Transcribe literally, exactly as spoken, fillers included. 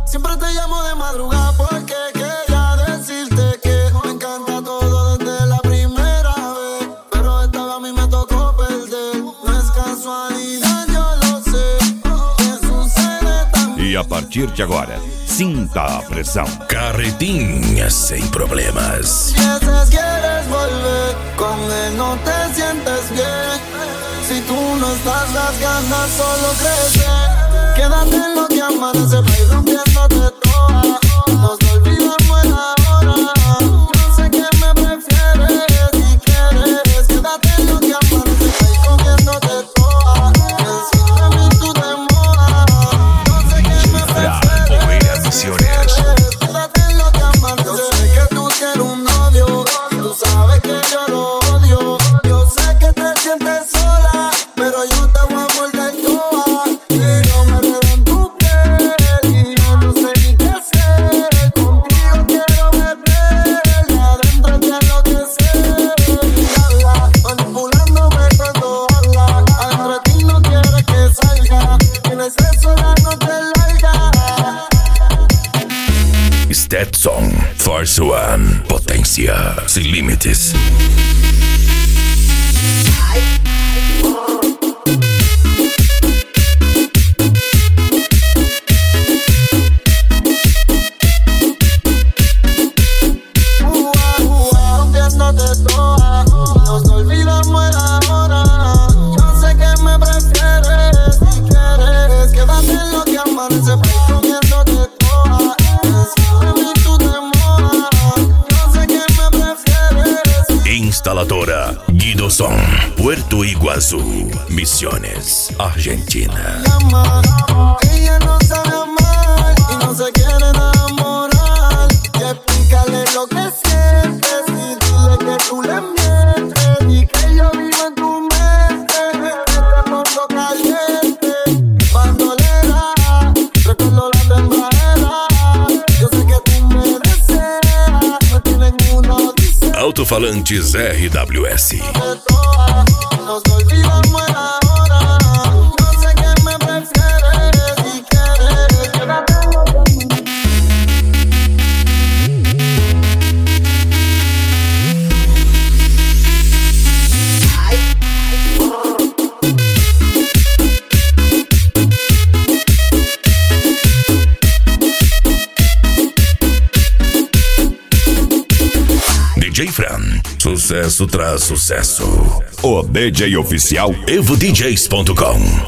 Siempre te llamo de madrugada porque quería decirte que me encanta todo desde la primera vez, pero esta vez a mí me tocó perder. No es casualidad, yo lo sé, que sucede también. E a partir de agora, sinta a pressão. Carretinha sem problemas. Si veces quieres volver, con él no te sientes bien. Si tú no estás, las ganas solo crecen. Quédate en lo que amanece, pa' ir rompiéndote toda. Nos olvidamos en la hora. Yo sé que me prefieres, si quieres. Quédate en lo que amanece, pa' ir comiéndote toda. Encima de mí tú te mojas. Yo sé que me prefieres, quédate en lo que amanece. Yo sé que tú quieres un novio, tú sabes que yo lo odio. Yo sé que te sientes sola, pero yo te voy a morder toda. Y yo me quedo en tu piel y yo no sé ni qué hacer. Contigo quiero beber y adentro te enloquecer. Habla, manipulándome cuando habla. Entre ti no quieres que salga. Tienes eso la noche larga. Stetson, Force One, potência sem limites. Rompiéndote toda, nos olvidamos en la hora. Yo sé que me prefieres, si quieres. Quédate en lo que amanece, pa' ir comiéndote toda. Encima de mí tú te mojas. Yo sé que me prefieres. Instaladora Guido Som, Puerto Iguazú, Misiones, Argentina. Llama, ella no sabe amar y no se quiere enamorar. Y explícale lo que sientes y dile que tú le mientes y que yo vivo en tu mente. Este mundo caliente, cuando le da, recuerdo la tembladera. Yo sé que tú me deseas, no tienes ninguna odisea. Alto-falantes R W S. De todas, nos olvidamos en la hora. Yo sé que me prefieres, si quieres. Quédate en lo que D J Fran, sucesso tras sucesso. O D J oficial evo d js ponto com.